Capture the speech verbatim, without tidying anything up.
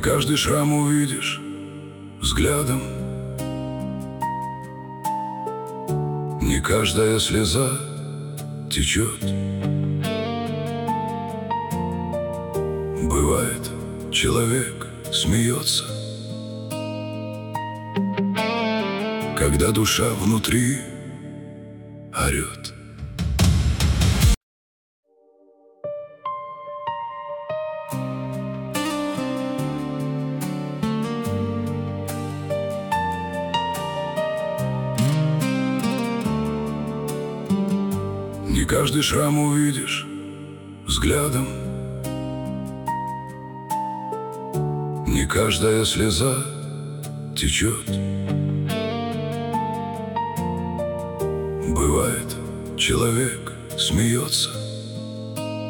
каждый шрам увидишь взглядом, не каждая слеза течет. Бывает, человек смеется, когда душа внутри орет. Не каждый шрам увидишь взглядом, не каждая слеза течет. Бывает, человек смеется,